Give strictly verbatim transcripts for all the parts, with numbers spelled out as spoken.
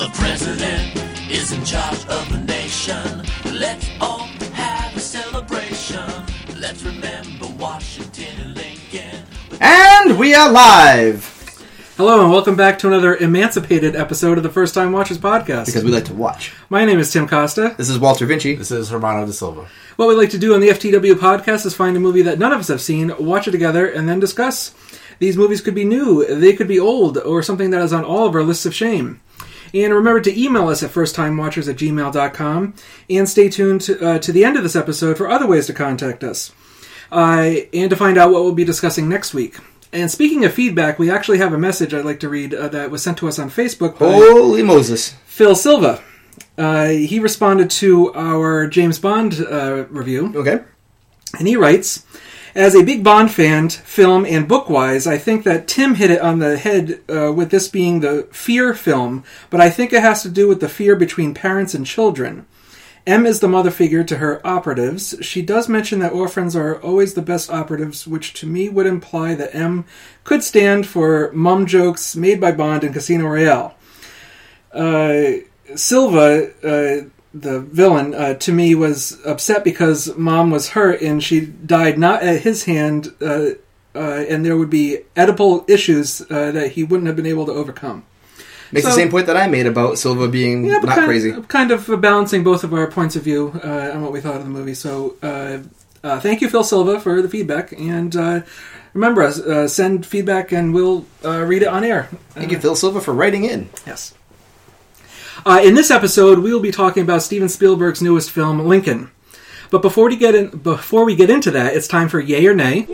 The president is in charge of the nation. Let's all have a celebration. Let's remember Washington and Lincoln. And we are live! Hello and welcome back to another emancipated episode of the First Time Watchers podcast. Because we like to watch. My name is Tim Costa. This is Walter Vinci. This is Hermano de Silva. What we like to do on the F T W podcast is find a movie that none of us have seen, watch it together, and then discuss. These movies could be new, they could be old, or something that is on all of our lists of shame. And remember to email us at firsttimewatchers at gmail dot com, and stay tuned to, uh, to the end of this episode for other ways to contact us, uh, and to find out what we'll be discussing next week. And speaking of feedback, we actually have a message I'd like to read uh, that was sent to us on Facebook by Holy Moses. Phil Silva. Uh, he responded to our James Bond uh, review. Okay. And he writes, as a big Bond fan, film and book-wise, I think that Tim hit it on the head uh, with this being the fear film, but I think it has to do with the fear between parents and children. M is the mother figure to her operatives. She does mention that orphans are always the best operatives, which to me would imply that M could stand for mum jokes made by Bond in Casino Royale. Uh, Silva, uh, the villain, uh, to me was upset because Mom was hurt and she died not at his hand, uh, uh, and there would be Oedipal issues uh, that he wouldn't have been able to overcome. Makes So- the same point that I made about Silva being Yeah, but not kind, crazy. Kind of balancing both of our points of view uh, on what we thought of the movie. So, uh, uh, thank you, Phil Silva, for the feedback. And uh, remember, uh, send feedback and we'll uh, read it on air. Thank you, Phil Silva, for writing in. Yes. Uh, in this episode, we will be talking about Steven Spielberg's newest film, Lincoln. But before we get in, before we get into that, it's time for Yay or Nay.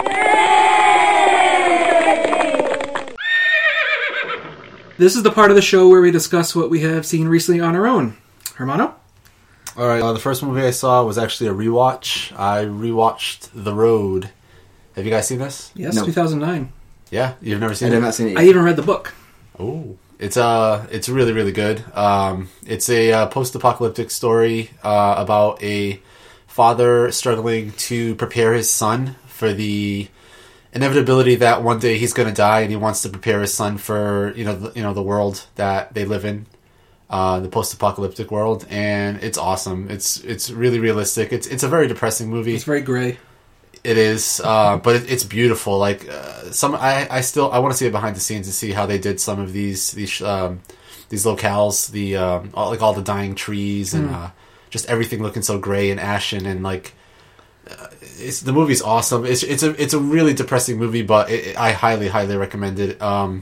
This is the part of the show where we discuss what we have seen recently on our own. Hermano? All right, uh, the first movie I saw was actually a rewatch. I rewatched The Road. Have you guys seen this? Yes, No. two thousand nine. Yeah, you've never I seen have it. not seen it I yet. even read the book. Oh, it's uh, it's really really good. Um, it's a uh, post-apocalyptic story uh, about a father struggling to prepare his son for the inevitability that one day he's going to die, and he wants to prepare his son for you know the, you know the world that they live in, uh, the post-apocalyptic world, and it's awesome. It's it's really realistic. It's it's a very depressing movie. It's very gray. It is, uh, but it, it's beautiful. Like uh, some, I, I still I want to see it behind the scenes to see how they did some of these these um, these locales, the um, all, like all the dying trees and Mm. uh, just everything looking so gray and ashen and like. Uh, it's the movie's awesome. It's it's a it's a really depressing movie, but it, it, I highly highly recommend it. Um,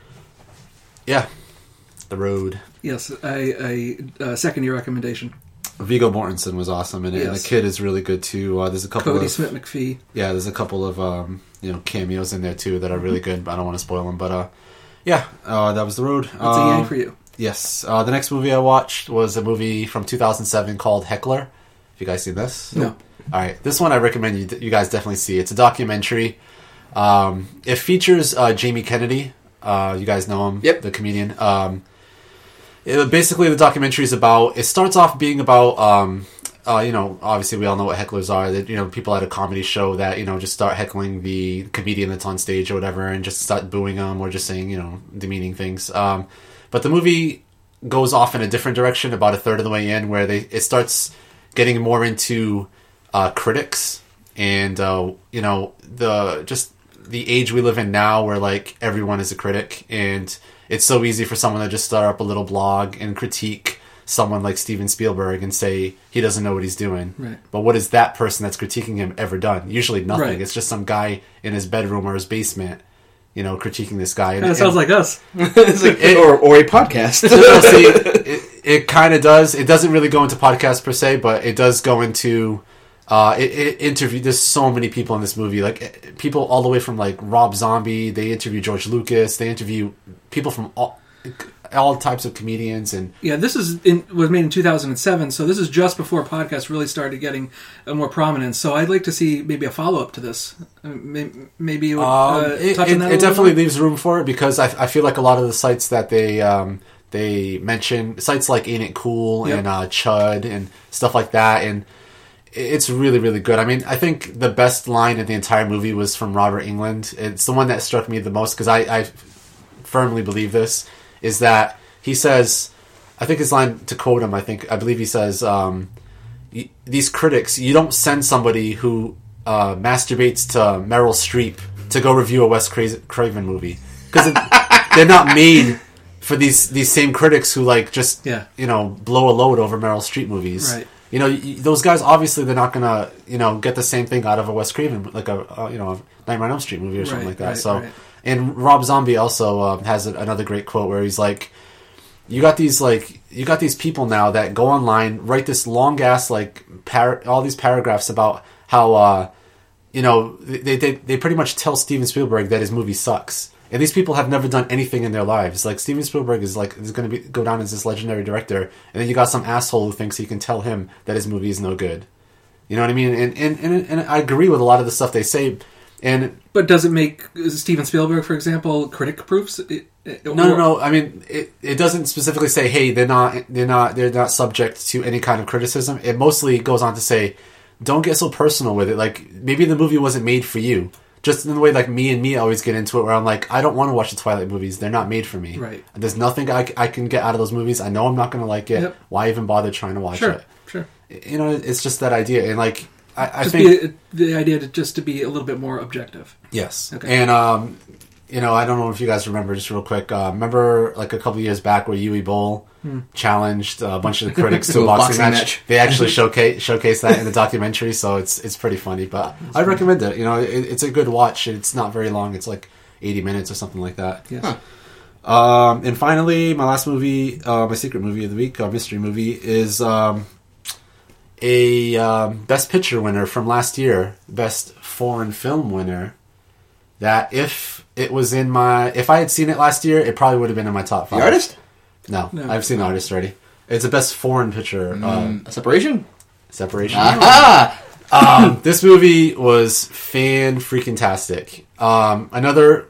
yeah, The Road. Yes, I, I uh, second your recommendation. Viggo Mortensen was awesome in it, and Yes. the kid is really good too. Uh, there's a couple Cody of Smith McPhee. yeah, there's a couple of um, you know cameos in there too that are really good. But I don't want to spoil them. But uh, yeah, uh, that was The Road. That's um, a yay for you. Yes. Uh, the next movie I watched was a movie from two thousand seven called Heckler. Have you guys seen this? No. All right, this one I recommend you you guys definitely see. It's a documentary. Um, it features uh, Jamie Kennedy. Uh, you guys know him, Yep. the comedian. Um, it, basically, the documentary is about. It starts off being about. Um, uh, you know, obviously, we all know what hecklers are. That you know, people at a comedy show that you know just start heckling the comedian that's on stage or whatever, and just start booing them or just saying you know demeaning things. Um, but the movie goes off in a different direction about a third of the way in, where they it starts getting more into uh, critics and uh, you know the just the age we live in now, where like everyone is a critic, and it's so easy for someone to just start up a little blog and critique someone like Steven Spielberg and say he doesn't know what he's doing. Right. But what has that person that's critiquing him ever done? Usually nothing. Right. It's just some guy in his bedroom or his basement, you know, critiquing this guy. And, That sounds and- like us. It's like- It- or, or a podcast. No, see, it, it kind of does. It doesn't really go into podcast per se, but it does go into uh, it, it interview. There's so many people in this movie, like eh, people all the way from like Rob Zombie. They interview George Lucas. They interview people from all all types of comedians and Yeah, this is in, was made in two thousand seven, so this is just before podcasts really started getting uh, more prominence. So I'd like to see maybe a follow-up to this. Uh, may- Maybe it would Um, uh, it, touch it, on that a it little definitely more? leaves room for it because I, I feel like a lot of the sites that they um, they mention, sites like Ain't It Cool Yep. and uh, Chud and stuff like that, and it's really really good. I mean, I think the best line in the entire movie was from Robert Englund. It's the one that struck me the most because I, I firmly believe this is that he says I think his line, to quote him, I think I believe he says, um, y- "These critics, you don't send somebody who uh, masturbates to Meryl Streep to go review a Wes Cra- Craven movie because they're not made for these these same critics who like just Yeah. you know blow a load over Meryl Streep movies." Right. You know, y- those guys obviously they're not gonna you know get the same thing out of a Wes Craven like a uh, you know a Nightmare on Elm Street movie or something Right, like that. right, so, right. and Rob Zombie also um, has a, another great quote where he's like, "You got these like you got these people now that go online, write this long ass like par- all these paragraphs about how uh, you know they, they they pretty much tell Steven Spielberg that his movie sucks." And these people have never done anything in their lives. Like Steven Spielberg is like is going to be go down as this legendary director, and then you got some asshole who thinks he can tell him that his movie is no good. You know what I mean? And and and, and I agree with a lot of the stuff they say. And But does it make Steven Spielberg, for example, critic proofs? no, no, no. I mean, it, it doesn't specifically say, hey, they're not they're not they're not subject to any kind of criticism. It mostly goes on to say, don't get so personal with it. Like maybe the movie wasn't made for you. Just in the way, like, me and me always get into it, where I'm like, I don't want to watch the Twilight movies. They're not made for me. Right. There's nothing I, I can get out of those movies. I know I'm not going to like it. Yep. Why even bother trying to watch Sure, it? sure. You know, it's just that idea. And, like, I, I Just think... be, the idea to just to be a little bit more objective. Yes. Okay. And, um, you know, I don't know if you guys remember, just real quick, uh, remember, like, a couple of years back where Yui Bowl Hmm. challenged a bunch of the critics to To a a boxing, boxing match. match. They actually showcase showcase that in the documentary, so it's it's pretty funny. But I recommend it. You know, it, it's a good watch. It's not very long. It's like eighty minutes or something like that. Yes. Huh. Um, and finally, my last movie, uh, my secret movie of the week, our mystery movie, is um, a um, Best Picture winner from last year, Best Foreign Film winner. That if it was in my, if I had seen it last year, it probably would have been in my top five. The artist? No, No. I've seen the artist already. It's a Best Foreign Picture uh, A separation? separation. Ah! Um, this movie was fan freaking tastic. Um, another,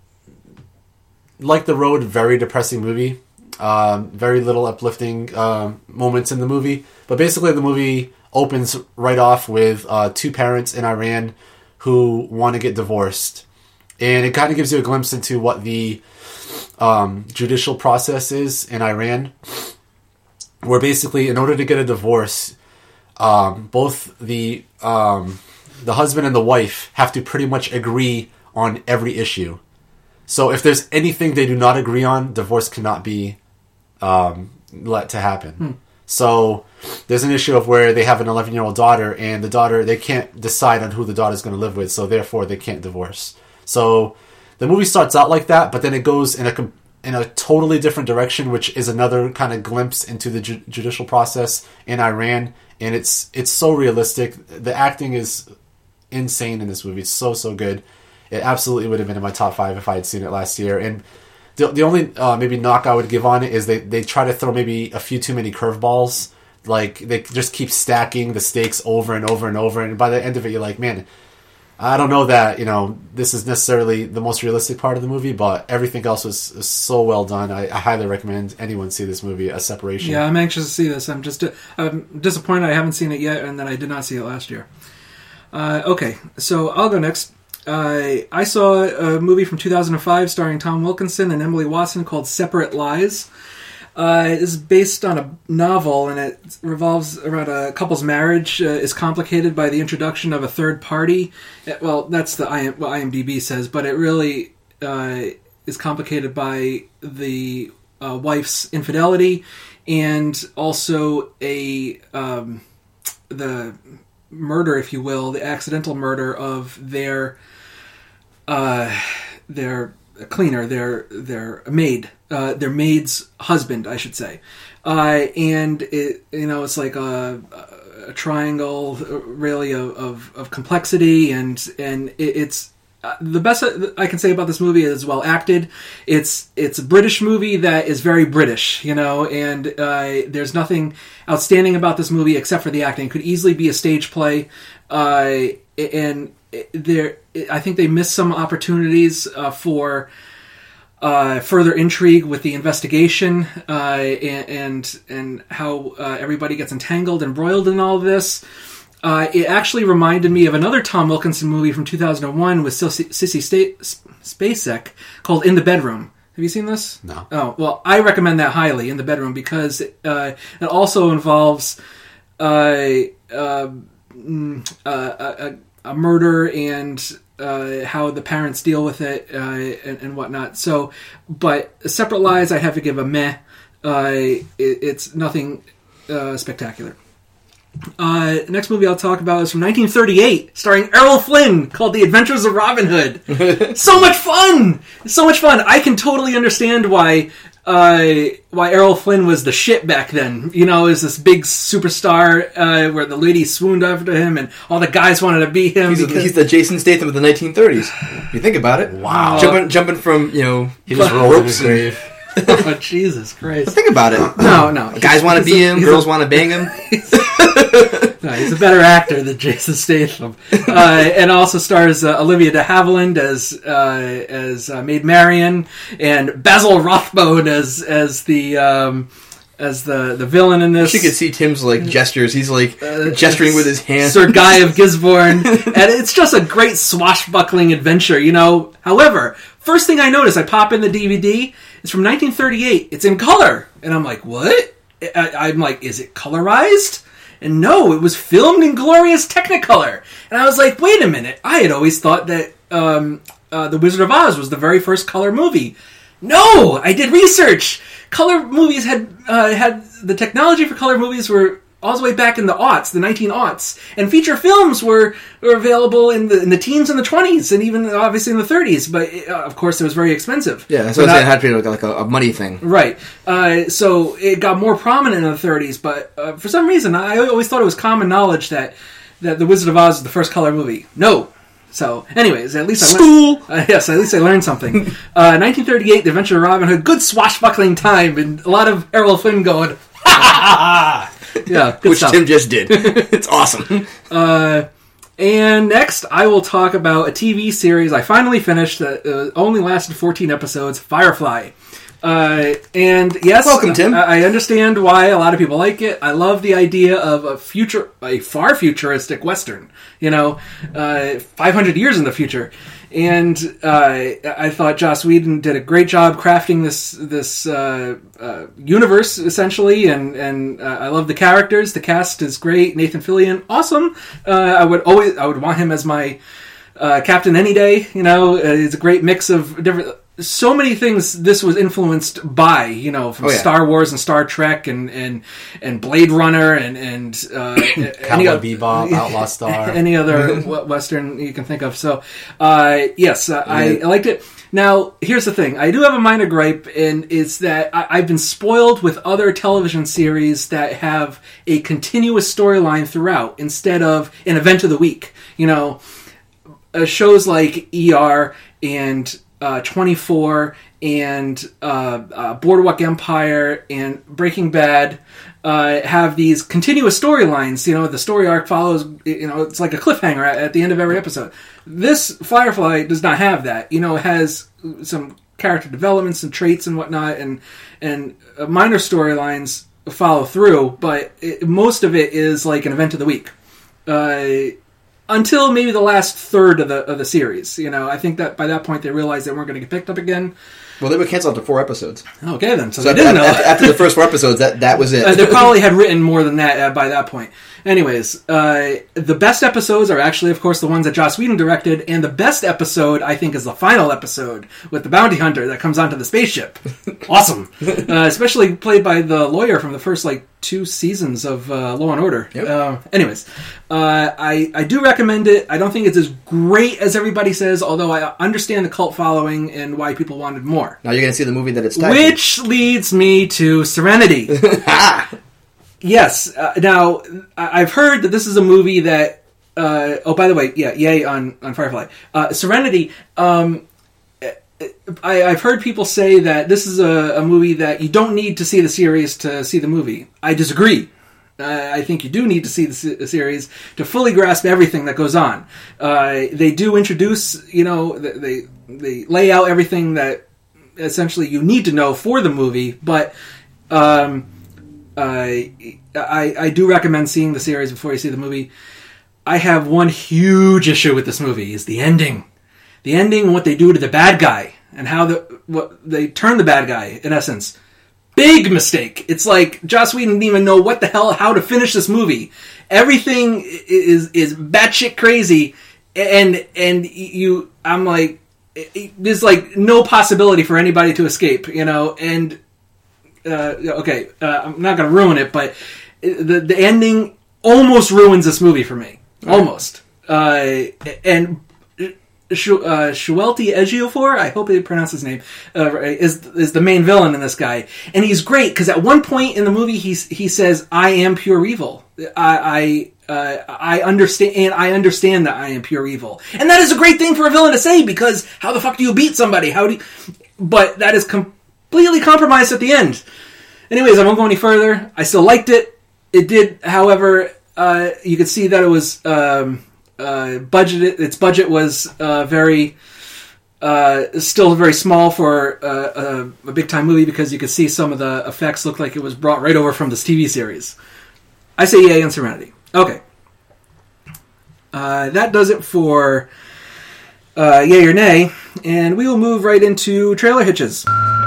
like The Road, very depressing movie. Um, very little uplifting um, moments in the movie. But basically, the movie opens right off with uh, two parents in Iran who want to get divorced. And it kind of gives you a glimpse into what the um, judicial process is in Iran. Where basically, in order to get a divorce, um, both the um, the husband and the wife have to pretty much agree on every issue. So if there's anything they do not agree on, divorce cannot be um, let to happen. Hmm. So there's an issue of where they have an eleven-year-old daughter, and the daughter, they can't decide on who the daughter's going to live with, so therefore they can't divorce. So the movie starts out like that, but then it goes in a com- in a totally different direction, which is another kind of glimpse into the ju- judicial process in Iran. And it's it's so realistic. The acting is insane in this movie. It's so, so good. It absolutely would have been in my top five if I had seen it last year. And the the only uh, maybe knock I would give on it is they, they try to throw maybe a few too many curveballs. Like, they just keep stacking the stakes over and over and over. And by the end of it, you're like, man, I don't know that, you know, this is necessarily the most realistic part of the movie, but everything else was, was so well done. I, I highly recommend anyone see this movie, A Separation. Yeah, I'm anxious to see this. I'm just I'm disappointed I haven't seen it yet, and that I did not see it last year. Uh, okay, so I'll go next. Uh, I saw a movie from two thousand five starring Tom Wilkinson and Emily Watson called Separate Lies. Uh, it is based on a novel, and it revolves around a couple's marriage uh, is complicated by the introduction of a third party. Uh, Well, that's the I M- what IMDb says, but it really uh, is complicated by the uh, wife's infidelity and also a um, the murder, if you will, the accidental murder of their uh, their cleaner, their their maid. Uh, their maid's husband, I should say, uh, and it, you know, it's like a, a triangle, really, of, of, of complexity, and and it, it's uh, the best I can say about this movie is well acted. It's it's a British movie that is very British, you know, and uh, there's nothing outstanding about this movie except for the acting. It could easily be a stage play, uh, and there, I think they missed some opportunities uh, for. Uh, further intrigue with the investigation uh, and, and and how uh, everybody gets entangled and embroiled in all of this. Uh, it actually reminded me of another Tom Wilkinson movie from two thousand one with Sissy Sta- Spacek called In the Bedroom. Have you seen this? No. Oh, well, I recommend that highly in the bedroom because uh, it also involves uh, uh, mm, uh, a, a murder and uh, how the parents deal with it uh, and, and whatnot. So, but Separate Lies, I have to give a meh. Uh, it, it's nothing uh, spectacular. Uh, next movie I'll talk about is from nineteen thirty-eight, starring Errol Flynn, called The Adventures of Robin Hood. So much fun! So much fun! I can totally understand why uh, why Errol Flynn was the shit back then. You know, is this big superstar uh, where the ladies swooned after him and all the guys wanted to be him. He's, because... he's the Jason Statham of the nineteen thirties. You think about it. Wow. Jumping, jumping from, you know... He just rolled in his grave. Oh, Jesus Christ. Think about it. No, no. Guys want to be him, girls want to bang him. No, he's a better actor than Jason Statham, uh, and also stars uh, Olivia de Havilland as uh, as uh, Maid Marian, and Basil Rathbone as as the um, as the, the villain in this. You could see Tim's like gestures. He's like Uh, gesturing with his hands. Sir Guy of Gisborne, and it's just a great swashbuckling adventure, you know. However, first thing I notice, I pop in the D V D. It's from nineteen thirty-eight. It's in color, and I'm like, what? I, I'm like, is it colorized? And no, it was filmed in glorious Technicolor. And I was like, wait a minute. I had always thought that um, uh, The Wizard of Oz was the very first color movie. No, I did research. Color movies had uh, had the technology for color movies were all the way back in the aughts, the nineteen aughts, and feature films were, were available in the in the teens and the twenties, and even obviously in the thirties. But uh, of course, it was very expensive. Yeah, so But it I- had to be like, like a, a money thing. Right. Uh, so it got more prominent in the thirties, but uh, for some reason, I always thought it was common knowledge that, that The Wizard of Oz is the first color movie. No. So, anyways, at least I School! learned... Uh, yes, at least I learned something. uh, nineteen thirty-eight, The Adventure of Robin Hood. Good swashbuckling time, and a lot of Errol Flynn going, ha ha ha ha! Yeah, good Which stuff. Tim just did. It's awesome. Uh, and next, I will talk about a T V series I finally finished that uh, only lasted fourteen episodes, Firefly. Uh, and yes, Welcome, Tim. I, I understand why a lot of people like it. I love the idea of a future, a far futuristic Western, you know, uh, five hundred years in the future. And uh, I thought Joss Whedon did a great job crafting this this uh, uh, universe, essentially, and and uh, I love the characters. The cast is great. Nathan Fillion, awesome. Uh, I would always I would want him as my uh, captain any day. You know, uh, it's a great mix of different. So many things this was influenced by, you know, from Oh, yeah. Star Wars and Star Trek and and, and Blade Runner and and uh, any Cowboy oth- Bebop, Outlaw Star. any other w- Western you can think of. So, uh, yes, uh, I, I liked it. Now, here's the thing. I do have a minor gripe, and it's that I, I've been spoiled with other television series that have a continuous storyline throughout instead of an event of the week. You know, uh, shows like E R and uh, twenty-four and uh, uh, Boardwalk Empire and Breaking Bad uh, have these continuous storylines. You know, the story arc follows, you know, it's like a cliffhanger at, at the end of every episode. This Firefly does not have that. You know, it has some character developments and traits and whatnot, and and uh, minor storylines follow through, but it, most of it is like an event of the week. Uh, until maybe the last third of the of the series. You know, I think that by that point they realized they weren't going to get picked up again. Well, they were canceled after four episodes. Okay, then. So, So they after, didn't know. after, after the first four episodes, that, that was it. Uh, they probably had written more than that uh, by that point. Anyways, uh, the best episodes are actually, of course, the ones that Joss Whedon directed, and the best episode, I think, is the final episode with the bounty hunter that comes onto the spaceship. Awesome. Uh, especially played by the lawyer from the first, like, two seasons of uh, Law and Order. Yep. Uh, anyways, uh, I, I do recommend it. I don't think it's as great as everybody says, although I understand the cult following and why people wanted more. Now you're going to see the movie that it's tied Which leads me to Serenity. to. Yes. Uh, now, I- I've heard that this is a movie that... Uh, oh, by the way, yeah, yay on, on Firefly. Uh, Serenity, um, I, I've heard people say that this is a, a movie that you don't need to see the series to see the movie. I disagree. Uh, I think you do need to see the, se- the series to fully grasp everything that goes on. Uh, they do introduce, you know, th- they they lay out everything that essentially you need to know for the movie, but um, I, I I do recommend seeing the series before you see the movie. I have one huge issue with this movie, is the ending. The ending and what they do to the bad guy, and how the what they turn the bad guy, in essence. Big mistake. It's like Joss Whedon didn't even know what the hell, how to finish this movie. Everything is is batshit crazy, and and you, I'm like, there's like no possibility for anybody to escape, you know. And uh, okay, uh, I'm not going to ruin it, but the the ending almost ruins this movie for me, almost. Uh, and Shu- uh, Shuelti Ejiofor, I hope I pronounce his name, uh, is is the main villain in this guy, and he's great because at one point in the movie he he says, "I am pure evil. I I uh, I understand, and I understand that I am pure evil," and that is a great thing for a villain to say because how the fuck do you beat somebody? How do? You... But that is completely compromised at the end. Anyways, I won't go any further. I still liked it. It did, however, uh, you could see that it was. Um, Uh, budget its budget was uh, very uh, still very small for uh, a, a big time movie because you could see some of the effects looked like it was brought right over from this T V series. I say yay on Serenity. Okay, uh, that does it for uh, yay or nay, and we will move right into trailer hitches.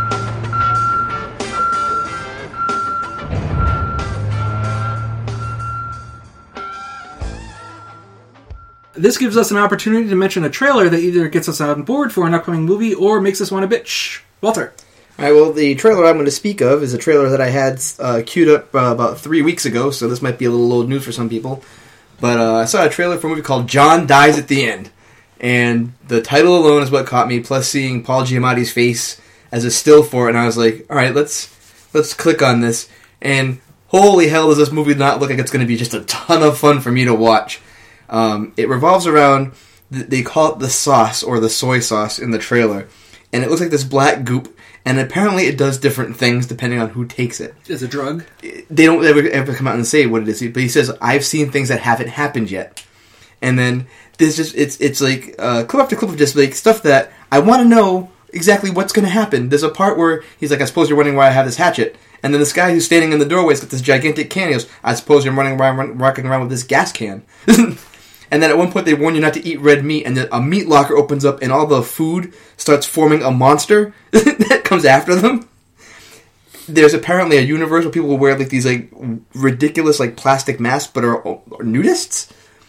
This gives us an opportunity to mention a trailer that either gets us on board for an upcoming movie or makes us want to bitch. Walter. All right, well, the trailer I'm going to speak of is a trailer that I had uh, queued up uh, about three weeks ago, so this might be a little old news for some people. But uh, I saw a trailer for a movie called John Dies at the End. And the title alone is what caught me, plus seeing Paul Giamatti's face as a still for it, and I was like, all right, let's let's click on this. And holy hell does this movie not look like it's going to be just a ton of fun for me to watch. Um, it revolves around, they call it the sauce, or the soy sauce in the trailer. And it looks like this black goop, and apparently it does different things depending on who takes it. Is it a drug? They don't ever, ever come out and say what it is, but he says, I've seen things that haven't happened yet. And then there's just, it's it's like uh, clip after clip of just like stuff that I want to know exactly what's going to happen. There's a part where he's like, I suppose you're wondering why I have this hatchet. And then this guy who's standing in the doorway's got this gigantic can. He goes, I suppose you're running around, run, walking around with this gas can. And then at one point they warn you not to eat red meat, and then a meat locker opens up, and all the food starts forming a monster that comes after them. There's apparently a universe where people will wear like these like ridiculous like plastic masks, but are, are nudists.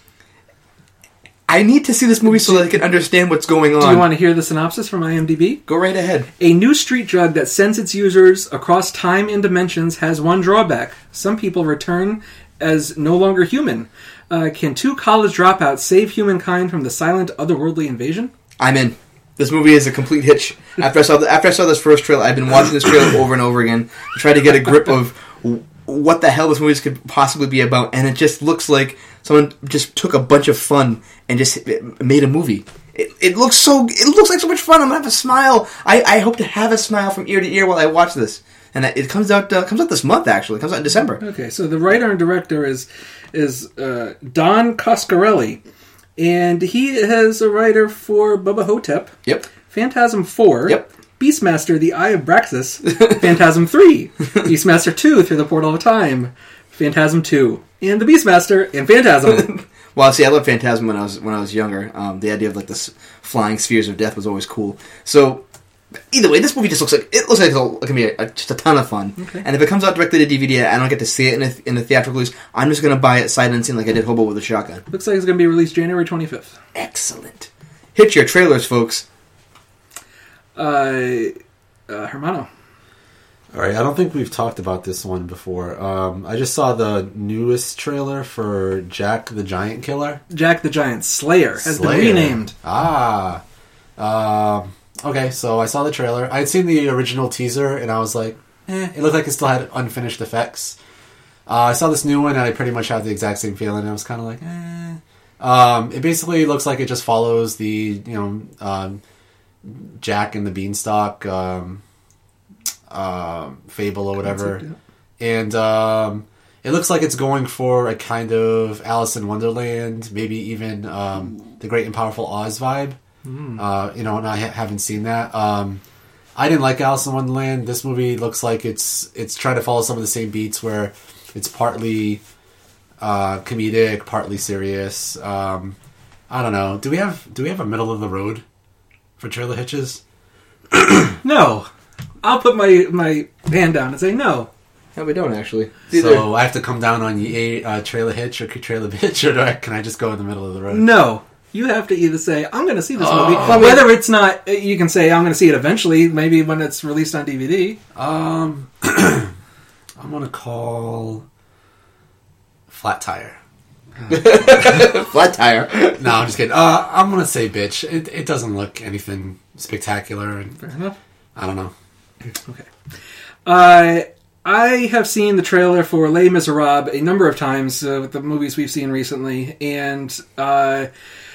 I need to see this movie so that I can understand what's going on. Do you want to hear the synopsis from IMDb? Go right ahead. A new street drug that sends its users across time and dimensions has one drawback. Some people return as no longer human. Uh, can two college dropouts save humankind from the silent otherworldly invasion? I'm in. This movie is a complete hitch. After I saw the, after I saw this first trailer, I've been watching this trailer over and over again to try to get a grip of what the hell this movie could possibly be about, and it just looks like someone just took a bunch of fun and just made a movie. It, it looks so. It looks like so much fun. I'm gonna have a smile. I, I hope to have a smile from ear to ear while I watch this. And it comes out uh, comes out this month. Actually, it comes out in December. Okay, so the writer and director is is uh, Don Coscarelli, and he is a writer for Bubba Hotep. Yep. Phantasm four. Yep. Beastmaster: The Eye of Braxis. Phantasm three. Beastmaster two: Through the Portal of Time. Phantasm two. And the Beastmaster and Phantasm. Well, see, I loved Phantasm when I was when I was younger. Um, the idea of like this flying spheres of death was always cool. So. Either way, this movie just looks like it looks like it'll, it can be a, a, just a ton of fun. Okay. And if it comes out directly to D V D, I don't get to see it in a, in the theatrical release. I'm just going to buy it sight unseen like I did Hobo with a Shotgun. Looks like it's going to be released January twenty-fifth. Excellent. Hit your trailers, folks. Uh, uh, Hermano. All right, I don't think we've talked about this one before. Um, I just saw the newest trailer for Jack the Giant Killer. Jack the Giant Slayer has Slayer. been renamed. Ah. Um... Okay, so I saw the trailer. I had seen the original teaser, and I was like, eh, it looked like it still had unfinished effects. Uh, I saw this new one, and I pretty much had the exact same feeling. I was kind of like, eh. Um, it basically looks like it just follows the, you know, um, Jack and the Beanstalk um, uh, fable or whatever. Concept, And um, it looks like it's going for a kind of Alice in Wonderland, maybe even um, the Great and Powerful Oz vibe. Mm. Uh, you know, and I ha- haven't seen that. Um, I didn't like Alice in Wonderland. This movie looks like it's it's trying to follow some of the same beats where it's partly uh, comedic, partly serious. Um, I don't know. Do we have do we have a middle of the road for trailer hitches? No. I'll put my, my hand down and say no. No, we don't actually. So I have to come down on ye uh, trailer hitch or trailer bitch, or do I, can I just go in the middle of the road? No. You have to either say, I'm going to see this Oh. movie. Well, Whether it's not, you can say, I'm going to see it eventually, maybe when it's released on D V D. Um, I'm gonna call Flat Tire. Flat Tire. No, I'm just kidding. Uh, I'm gonna say bitch. It, it doesn't look anything spectacular, and Fair enough. I don't know. Okay. Uh, I have seen the trailer for Les Miserables a number of times uh, with the movies we've seen recently, and uh,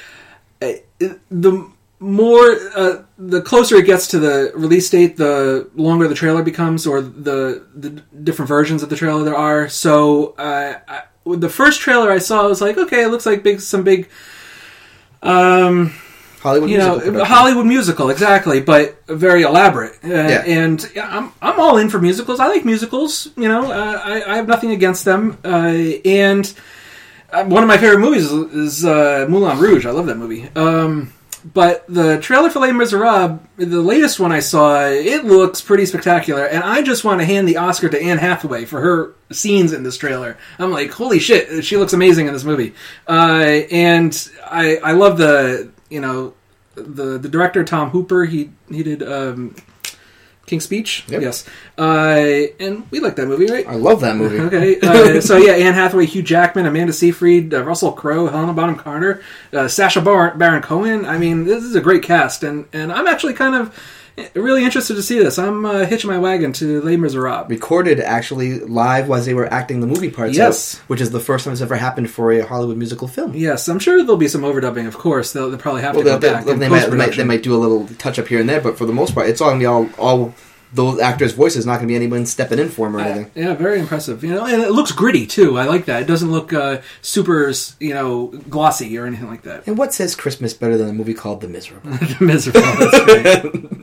the more, uh, the closer it gets to the release date, the longer the trailer becomes, or the the different versions of the trailer there are. So, uh, I, with the first trailer I saw, I was like, okay, it looks like big, some big. Um, Hollywood you musical know, production. Hollywood musical, exactly, but very elaborate. Uh, Yeah. And yeah, I'm I'm all in for musicals. I like musicals. You know, uh, I I have nothing against them. Uh, and uh, one of my favorite movies is, is uh, Moulin Rouge. I love that movie. Um, but the trailer for Les Miserables, the latest one I saw, it looks pretty spectacular, and I just want to hand the Oscar to Anne Hathaway for her scenes in this trailer. I'm like, holy shit, she looks amazing in this movie. Uh, and I I love the. You know, the the director Tom Hooper, he he did um, King's Speech. Yep. Yes, uh, and we like that movie, right? I love that movie. Okay, uh, so yeah, Anne Hathaway, Hugh Jackman, Amanda Seyfried, uh, Russell Crowe, Helena Bonham Carter, uh, Sacha Bar- Baron Cohen. I mean, this is a great cast, and and I'm actually kind of really interested to see this. I'm uh, hitching my wagon to Les Miserables. Recorded actually live while they were acting the movie parts. Yes. out, which is the first time it's ever happened for a Hollywood musical film. Yes, I'm sure there'll be some overdubbing. Of course, they'll, they'll probably have Well, to go they, back. they, in they, might, they, might, they post-production. might do a little touch up here and there, but for the most part, it's all going to be all, all those actors' voices. Not going to be anyone stepping in for them or anything. Uh, yeah, very impressive. You know, and it looks gritty too. I like that. It doesn't look uh, super, you know, glossy or anything like that. And what says Christmas better than a movie called The Miserable? Miserable. That's right.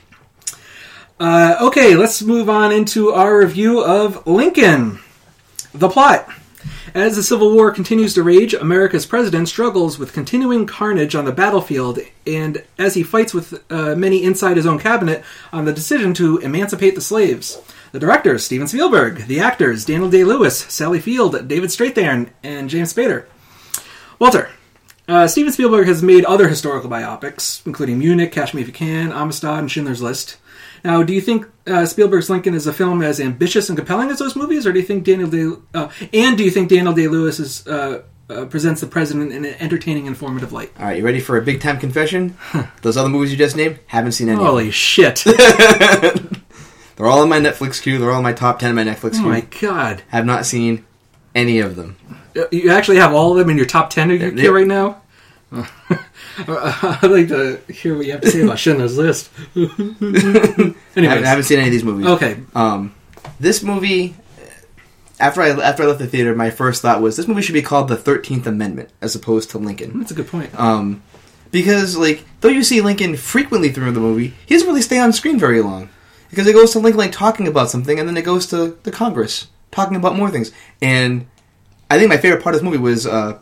uh, okay, let's move on into our review of Lincoln. The plot. As the Civil War continues to rage, America's president struggles with continuing carnage on the battlefield, and as he fights with uh, many inside his own cabinet on the decision to emancipate the slaves. The directors, Steven Spielberg. The actors, Daniel Day-Lewis, Sally Field, David Strathairn, and James Spader. Walter. Uh, Steven Spielberg has made other historical biopics, including Munich, Catch Me If You Can, Amistad, and Schindler's List. Now, do you think uh, Spielberg's Lincoln is a film as ambitious and compelling as those movies, or do you think Daniel Day uh, and do you think Daniel Day-Lewis is, uh, uh, presents the president in an entertaining, informative light? All right, you ready for a big time confession? Those other movies you just named, haven't seen any. Holy of shit! them. They're all in my Netflix queue. They're all in my top ten in my Netflix Oh queue. my god! Have not seen any of them. Uh, You actually have all of them in your top ten of your Yeah. queue right now? I'd like to hear what you have to say about Schindler's List. I Anyways, haven't, I haven't seen any of these movies. okay. Um, this movie, after I after I left the theater, my first thought was this movie should be called The thirteenth Amendment as opposed to Lincoln. That's a good point. Um, because like though you see Lincoln frequently through the movie, he doesn't really stay on screen very long because it goes to Lincoln like talking about something, and then it goes to the Congress talking about more things. And I think my favorite part of this movie was. Uh,